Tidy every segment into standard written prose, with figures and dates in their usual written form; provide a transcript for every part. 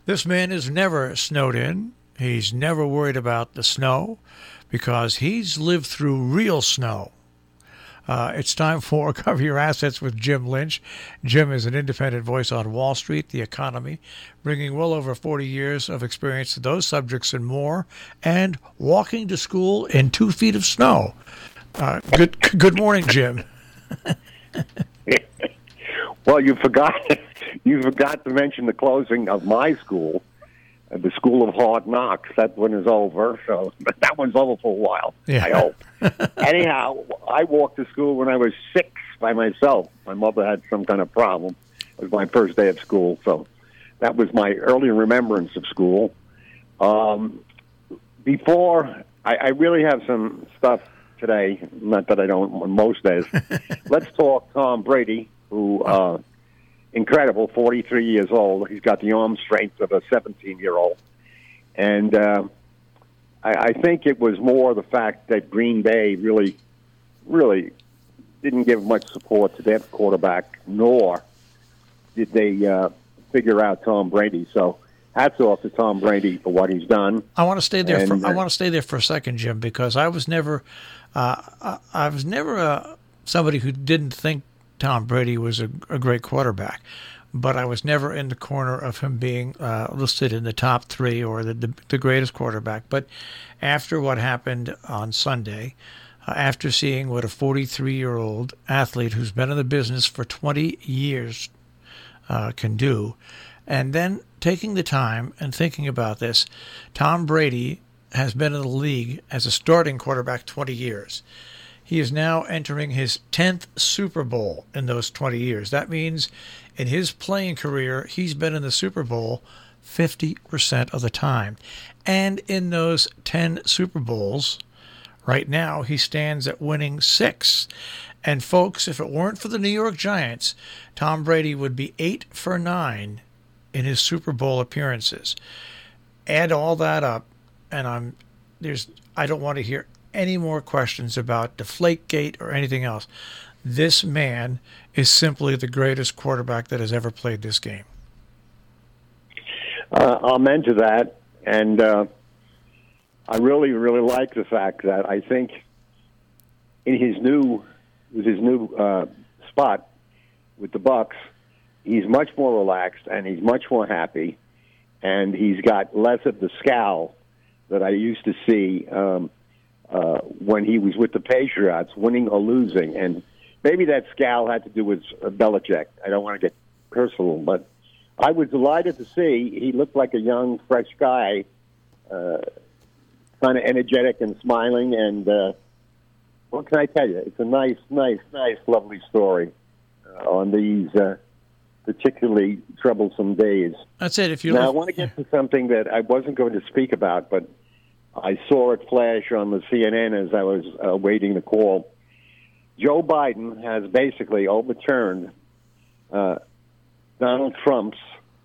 This man is never snowed in. He's never worried about the snow because he's lived through real snow. It's time for Cover Your Assets with Jim Lynch. Jim is an independent voice on Wall Street, the economy, bringing well over 40 years of experience to those subjects and more, and walking to school in 2 feet of snow. Good morning, Jim. Well, you forgot to mention the closing of my school, the School of Hard Knocks. That one is over, so but that one's over for a while, yeah. I hope. Anyhow, I walked to school when I was 6 by myself. My mother had some kind of problem. It was my first day of school, so that was my early remembrance of school. Before, I really have some stuff today, not that I don't on most days. Let's talk Tom Brady, who... incredible, 43 years old. He's got the arm strength of a 17-year-old. And I think it was more the fact that Green Bay really didn't give much support to their quarterback, nor did they figure out Tom Brady. So hats off to Tom Brady for what he's done. I want to stay there. I want to stay there for a second, Jim, because I was never somebody who didn't think Tom Brady was a great quarterback, but I was never in the corner of him being listed in the top 3 or the greatest quarterback. But after what happened on Sunday, after seeing what a 43-year-old athlete who's been in the business for 20 years can do, and then taking the time and thinking about this, Tom Brady has been in the league as a starting quarterback 20 years. He is now entering his 10th Super Bowl in those 20 years. That means in his playing career, he's been in the Super Bowl 50% of the time. And in those 10 Super Bowls, right now, he stands at winning 6. And folks, if it weren't for the New York Giants, Tom Brady would be 8 for 9 in his Super Bowl appearances. Add all that up, and I don't want to hear any more questions about Deflategate or anything else. This man is simply the greatest quarterback that has ever played this game. I'll mention that, and I really like the fact that I think in his new spot with the Bucks, he's much more relaxed and he's much more happy, and he's got less of the scowl that I used to see when he was with the Patriots, winning or losing. And maybe that scowl had to do with Belichick. I don't want to get personal, but I was delighted to see he looked like a young, fresh guy, kind of energetic and smiling. And what can I tell you? It's a nice, lovely story on these particularly troublesome days. That's it. I want to get to something that I wasn't going to speak about, but I saw it flash on the CNN as I was waiting the call. Joe Biden has basically overturned Donald Trump's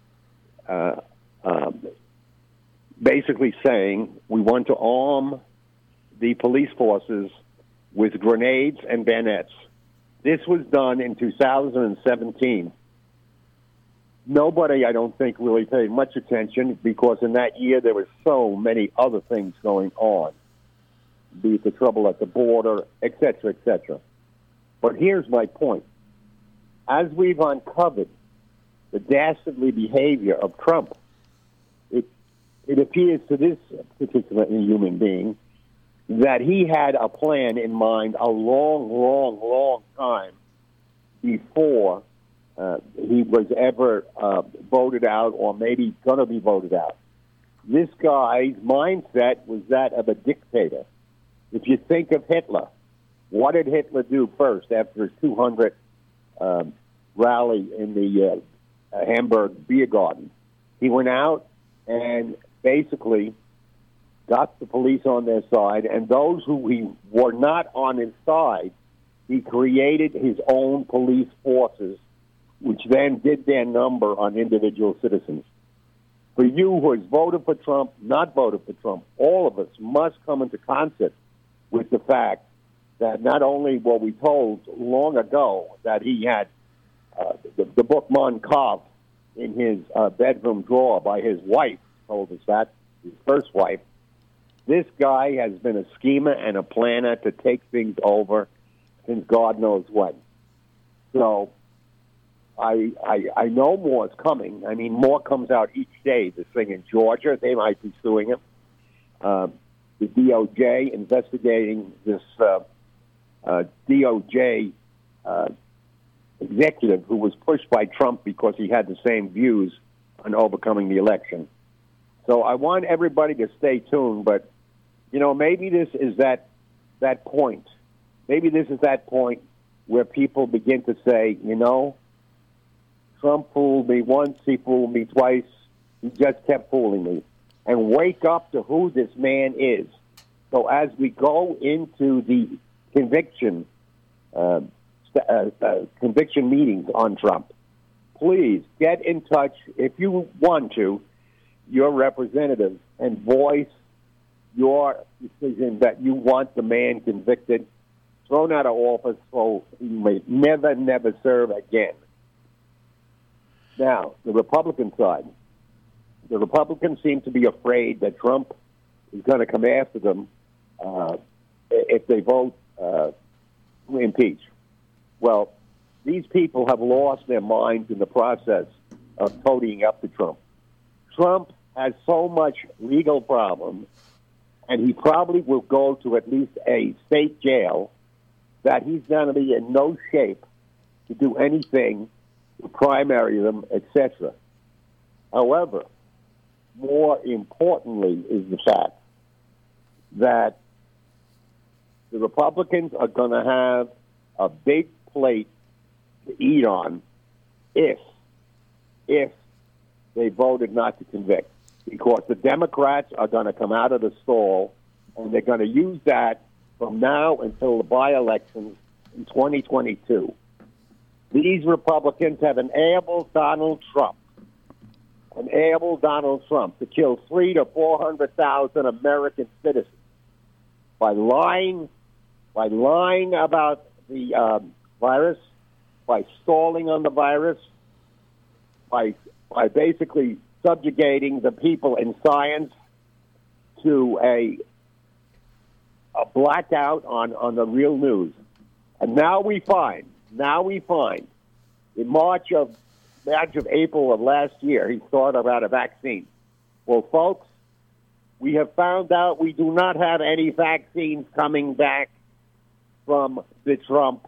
basically saying we want to arm the police forces with grenades and bayonets. This was done in 2017. Nobody, I don't think, really paid much attention because in that year there were so many other things going on, be it the trouble at the border, et cetera, et cetera. But here's my point. As we've uncovered the dastardly behavior of Trump, it appears to this particular human being that he had a plan in mind a long time before he was ever voted out or maybe going to be voted out. This guy's mindset was that of a dictator. If you think of Hitler, what did Hitler do first after his 200 rally in the Hamburg beer garden? He went out and basically got the police on their side, and those who he were not on his side, he created his own police forces, which then did their number on individual citizens. For you who has voted for Trump, not voted for Trump, all of us must come into concert with the fact that not only were we told long ago that he had the book Mon Kampf in his bedroom drawer by his wife, told us that, his first wife. This guy has been a schemer and a planner to take things over since God knows when. So I know more is coming. I mean, more comes out each day. This thing in Georgia, they might be suing him. The DOJ investigating this DOJ executive who was pushed by Trump because he had the same views on overcoming the election. So I want everybody to stay tuned, but, you know, maybe this is that point. Maybe this is that point where people begin to say, you know, Trump fooled me once, he fooled me twice, he just kept fooling me. And wake up to who this man is. So as we go into the conviction meetings on Trump, please get in touch, if you want to, your representatives and voice your decision that you want the man convicted, thrown out of office so he may never serve again. Now, the Republican side. The Republicans seem to be afraid that Trump is going to come after them if they vote to impeach. Well, these people have lost their minds in the process of toadying up to Trump. Trump has so much legal problems, and he probably will go to at least a state jail, that he's going to be in no shape to do anything to primary them, etc. However, more importantly is the fact that the Republicans are going to have a big plate to eat on if they voted not to convict, because the Democrats are going to come out of the stall, and they're going to use that from now until the by-elections in 2022. These Republicans have enabled Donald Trump to kill 300,000 to 400,000 American citizens by lying about the virus, by stalling on the virus, by basically subjugating the people in science to a blackout on the real news. And now we find in March of April of last year, he thought about a vaccine. Well, folks, we have found out we do not have any vaccines coming back from the Trump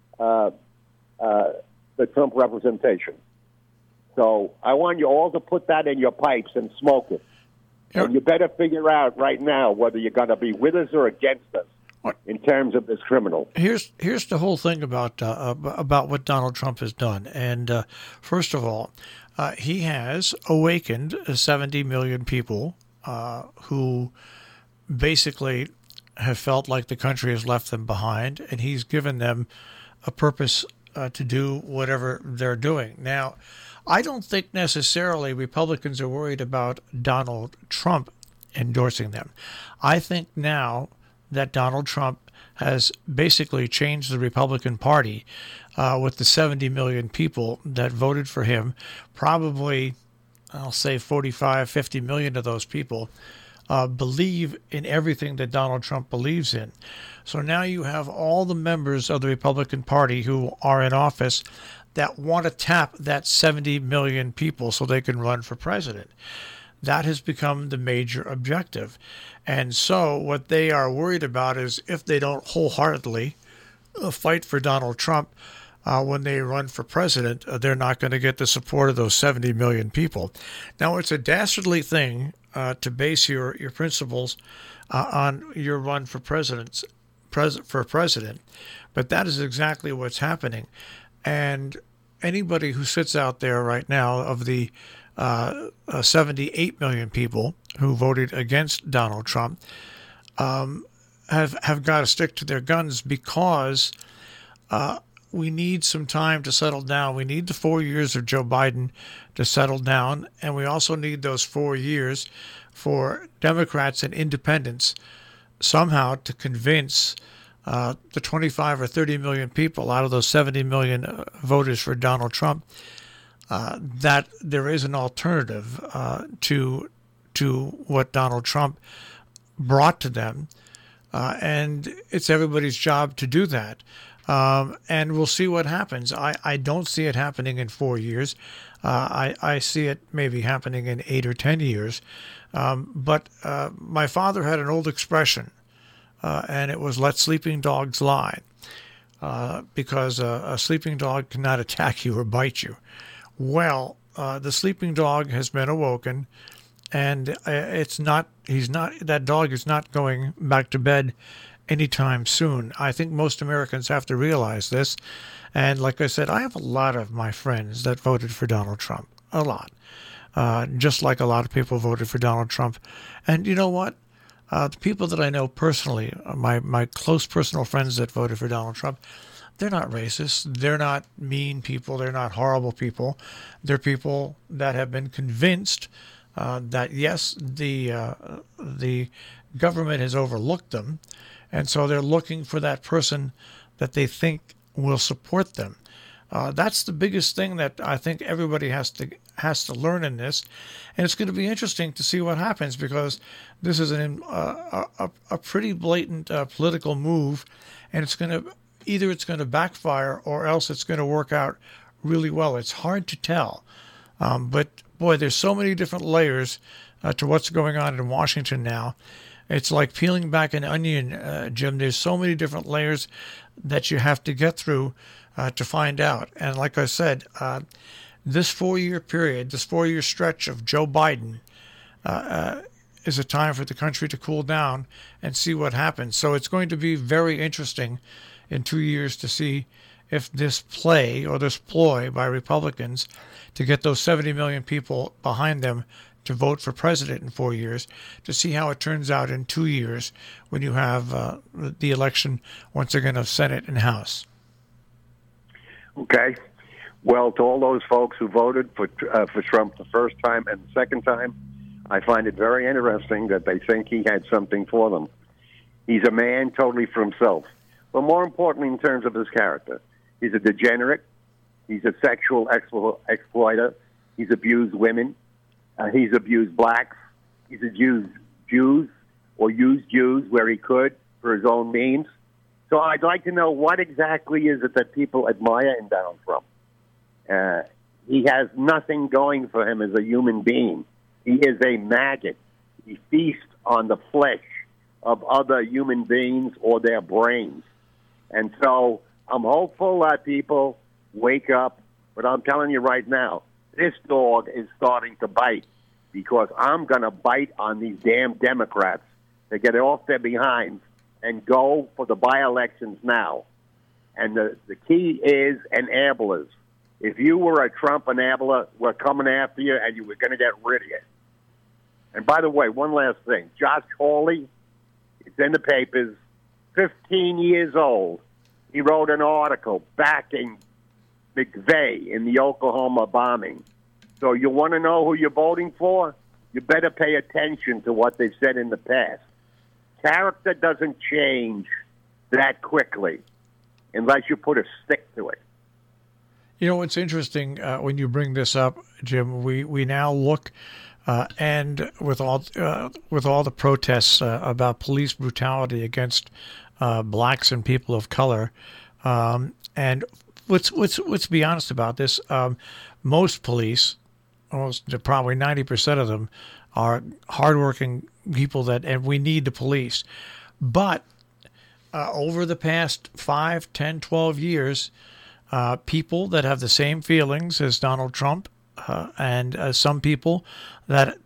representation. So I want you all to put that in your pipes and smoke it. And you better figure out right now whether you're going to be with us or against us in terms of this criminal. Here's the whole thing about what Donald Trump has done. And first of all, he has awakened 70 million people who basically have felt like the country has left them behind, and he's given them a purpose to do whatever they're doing. Now, I don't think necessarily Republicans are worried about Donald Trump endorsing them. I think now that Donald Trump has basically changed the Republican Party with the 70 million people that voted for him, probably, I'll say 45, 50 million of those people believe in everything that Donald Trump believes in. So now you have all the members of the Republican Party who are in office that want to tap that 70 million people so they can run for president. That has become the major objective. And so what they are worried about is if they don't wholeheartedly fight for Donald Trump when they run for president, they're not going to get the support of those 70 million people. Now, it's a dastardly thing to base your principles on your run for president, but that is exactly what's happening. And anybody who sits out there right now of the 78 million people who voted against Donald Trump have got to stick to their guns, because we need some time to settle down. We need the 4 years of Joe Biden to settle down, and we also need those 4 years for Democrats and independents somehow to convince the 25 or 30 million people out of those 70 million voters for Donald Trump that there is an alternative to what Donald Trump brought to them, and it's everybody's job to do that. And we'll see what happens. I don't see it happening in 4 years. I see it maybe happening in 8 or 10 years. But my father had an old expression, and it was "let sleeping dogs lie," because a sleeping dog cannot attack you or bite you. Well, the sleeping dog has been awoken, and that dog is not going back to bed anytime soon. I think most Americans have to realize this. And like I said, I have a lot of my friends that voted for Donald Trump. A lot. Just like a lot of people voted for Donald Trump. And you know what? The people that I know personally, my close personal friends that voted for Donald Trump, they're not racist. They're not mean people. They're not horrible people. They're people that have been convinced that, yes, the government has overlooked them, and so they're looking for that person that they think will support them. That's the biggest thing that I think everybody has to learn in this, and it's going to be interesting to see what happens, because this is a pretty blatant political move, and it's going to backfire, or else it's going to work out really well. It's hard to tell, but boy, there's so many different layers to what's going on in Washington now. It's like peeling back an onion, Jim. There's so many different layers that you have to get through to find out. And like I said, this 4-year period, this 4-year stretch of Joe Biden is a time for the country to cool down and see what happens. So it's going to be very interesting in 2 years to see if this play or this ploy by Republicans to get those 70 million people behind them to vote for president in 4 years, to see how it turns out in 2 years when you have the election once again of Senate and House. Okay. Well, to all those folks who voted for Trump the first time and the second time, I find it very interesting that they think he had something for them. He's a man totally for himself. But more importantly, in terms of his character, he's a degenerate. He's a sexual exploiter. He's abused women. He's abused blacks. He's abused Jews or used Jews where he could for his own means. So I'd like to know, what exactly is it that people admire in Donald Trump? He has nothing going for him as a human being. He is a maggot. He feasts on the flesh of other human beings or their brains. And so I'm hopeful that people wake up, but I'm telling you right now, this dog is starting to bite, because I'm going to bite on these damn Democrats to get off their behinds and go for the by-elections now. And the key is enablers. If you were a Trump enabler, we're coming after you, and you were going to get rid of you. And by the way, one last thing. Josh Hawley, it's in the papers, 15 years old. He wrote an article backing McVeigh in the Oklahoma bombing. So you want to know who you're voting for? You better pay attention to what they've said in the past. Character doesn't change that quickly unless you put a stick to it. You know, it's interesting when you bring this up, Jim. We now look and with all the protests about police brutality against blacks and people of color, and let's be honest about this. Most police, probably 90% of them, are hardworking people and we need the police. But over the past 5, 10, 12 years, people that have the same feelings as Donald Trump and some people that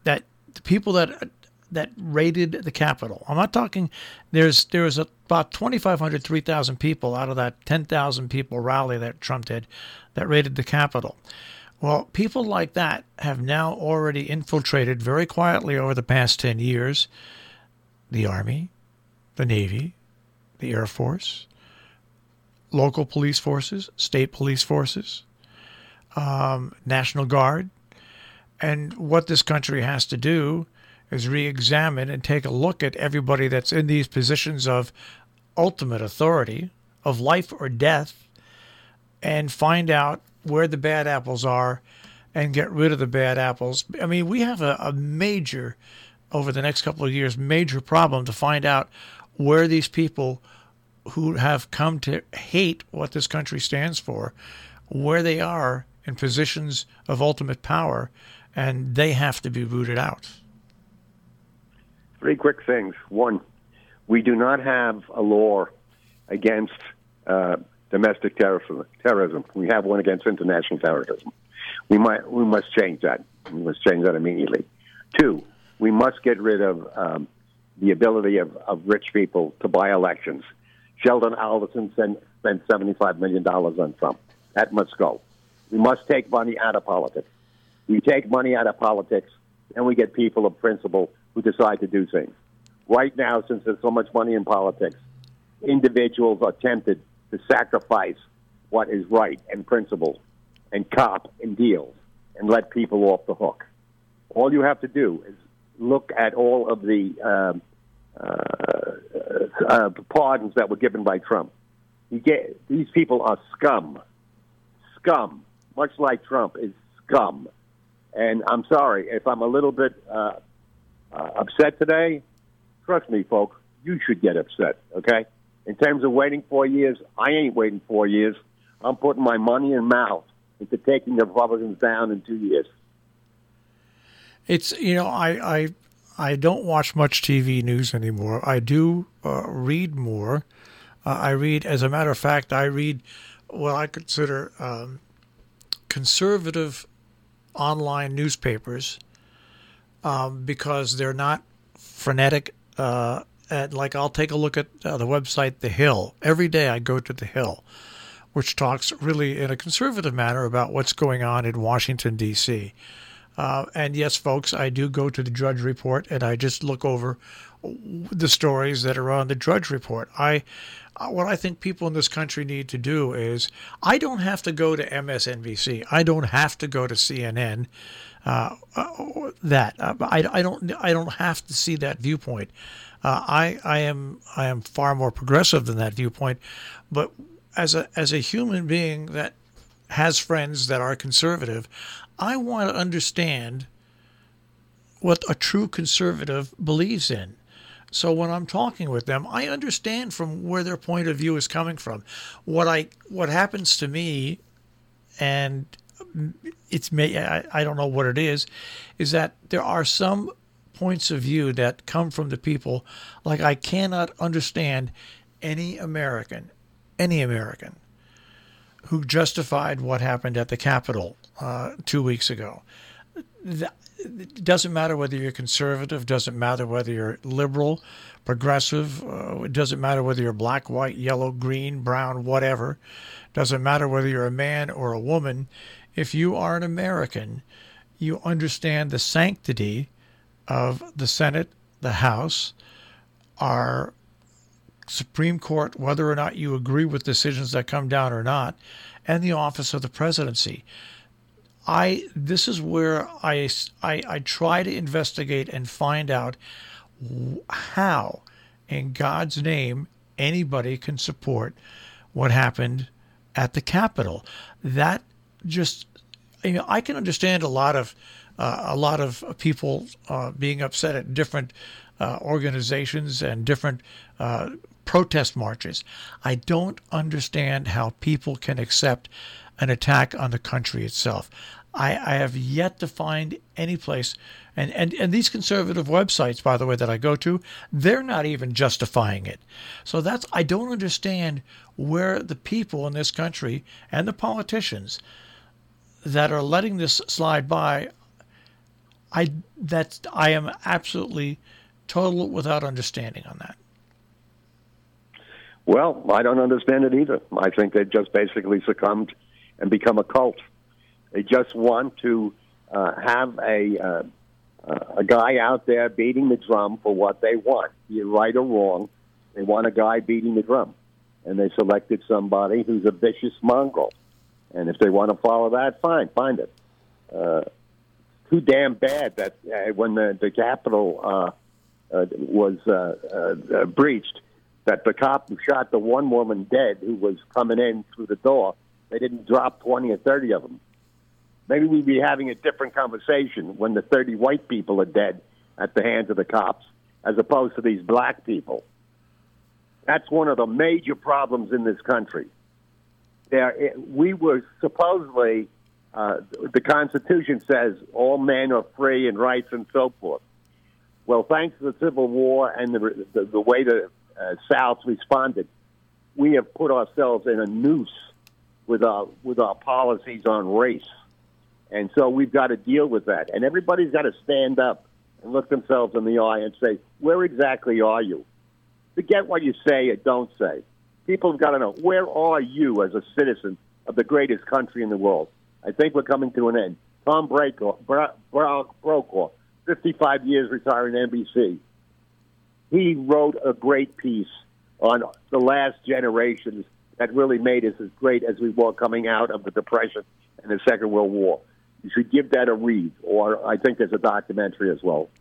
raided the Capitol. I'm not talking. There was about 2,500, 3,000 people out of that 10,000 people rally that Trump did that raided the Capitol. Well, people like that have now already infiltrated very quietly over the past 10 years the Army, the Navy, the Air Force, local police forces, state police forces, National Guard. And what this country has to do is re-examine and take a look at everybody that's in these positions of ultimate authority, of life or death, and find out where the bad apples are and get rid of the bad apples. I mean, we have a major, over the next couple of years, major problem to find out where these people who have come to hate what this country stands for, where they are in positions of ultimate power, and they have to be rooted out. 3 quick things. 1, we do not have a law against domestic terrorism. We have one against international terrorism. We must change that. We must change that immediately. 2, we must get rid of the ability of rich people to buy elections. Sheldon Adelson spent $75 million on Trump. That must go. We must take money out of politics. We take money out of politics, and we get people of principle who decide to do things. Right now, since there's so much money in politics, individuals are tempted to sacrifice what is right and principle and cop and deals and let people off the hook. All you have to do is look at all of the pardons that were given by Trump. These people are scum. Scum, much like Trump, is scum. And I'm sorry, if I'm a little bit upset today, trust me, folks, you should get upset, okay? In terms of waiting 4 years, I ain't waiting 4 years. I'm putting my money and mouth into taking the Republicans down in 2 years. It's, I don't watch much TV news anymore. I do read more. I read, as a matter of fact, I read what I consider conservative online newspapers because they're not frenetic. And like, I'll take a look at the website The Hill. Every day I go to The Hill, which talks really in a conservative manner about what's going on in Washington, D.C. And yes, folks, I do go to the Drudge Report, and I just look over the stories that are on the Drudge Report. What I think people in this country need to do is, I don't have to go to MSNBC. I don't have to go to CNN. I don't have to see that viewpoint. I am far more progressive than that viewpoint, but as a human being that has friends that are conservative, I want to understand what a true conservative believes in. So when I'm talking with them, I understand from where their point of view is coming from. What happens to me, and I don't know what it is that there are some points of view that come from the people. Like, I cannot understand any American who justified what happened at the Capitol 2 weeks ago. It doesn't matter whether you're conservative, doesn't matter whether you're liberal, progressive, it doesn't matter whether you're black, white, yellow, green, brown, whatever. Doesn't matter whether you're a man or a woman. If you are an American, you understand the sanctity of the Senate, the House, our Supreme Court, whether or not you agree with decisions that come down or not, and the office of the presidency. This is where I try to investigate and find out how, in God's name, anybody can support what happened at the Capitol. That just, I can understand a lot of people being upset at different organizations and different protest marches. I don't understand how people can accept an attack on the country itself. I have yet to find any place, and these conservative websites, by the way, that I go to, they're not even justifying it. So I don't understand where the people in this country and the politicians that are letting this slide by, I am absolutely total without understanding on that. Well, I don't understand it either. I think they've just basically succumbed and become a cult. They just want to have a guy out there beating the drum for what they want. Be it right or wrong, they want a guy beating the drum. And they selected somebody who's a vicious mongrel. And if they want to follow that, fine, find it. Too damn bad that when the Capitol was breached, that the cop who shot the one woman dead who was coming in through the door, they didn't drop 20 or 30 of them. maybe we'd be having a different conversation when the 30 white people are dead at the hands of the cops, as opposed to these black people. That's one of the major problems in this country. We were supposedly, the Constitution says all men are free and rights and so forth. Well, thanks to the Civil War and the way the South responded, we have put ourselves in a noose with our policies on race. And so we've got to deal with that. And everybody's got to stand up and look themselves in the eye and say, where exactly are you? Forget what you say or don't say. People have got to know, where are you as a citizen of the greatest country in the world? I think we're coming to an end. Tom Brokaw, 55 years retiring NBC. He wrote a great piece on the last generations that really made us as great as we were coming out of the Depression and the Second World War. You should give that a read, or I think there's a documentary as well.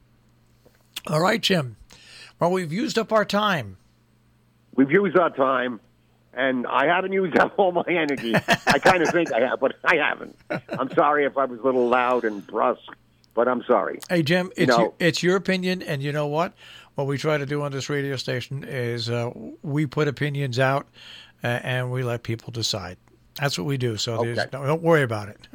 All right, Jim. Well, we've used up our time. We've used our time, and I haven't used up all my energy. I kind of think I have, but I haven't. I'm sorry if I was a little loud and brusque, but I'm sorry. Hey, Jim, it's your opinion, and you know what? What we try to do on this radio station is we put opinions out, and we let people decide. That's what we do, so okay. Don't worry about it.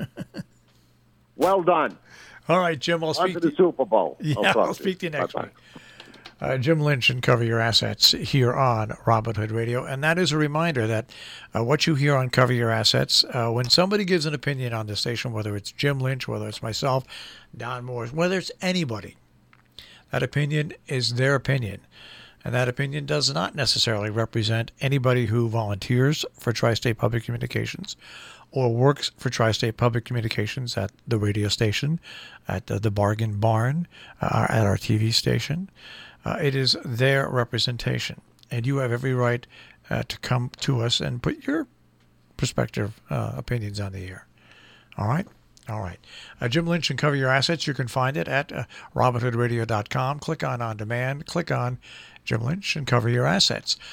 Well done. All right, Jim, I'll speak to the Super Bowl. Yeah, I'll speak to you next week. Jim Lynch and Cover Your Assets here on Robin Hood Radio. And that is a reminder that what you hear on Cover Your Assets, when somebody gives an opinion on the station, whether it's Jim Lynch, whether it's myself, Don Morris, whether it's anybody, that opinion is their opinion. And that opinion does not necessarily represent anybody who volunteers for Tri-State Public Communications or works for Tri-State Public Communications at the radio station, at the Bargain Barn, at our TV station. It is their representation, and you have every right to come to us and put your perspective opinions on the air. All right? All right. Jim Lynch and Cover Your Assets, you can find it at robinhoodradio.com. Click on demand. Click on Jim Lynch and Cover Your Assets.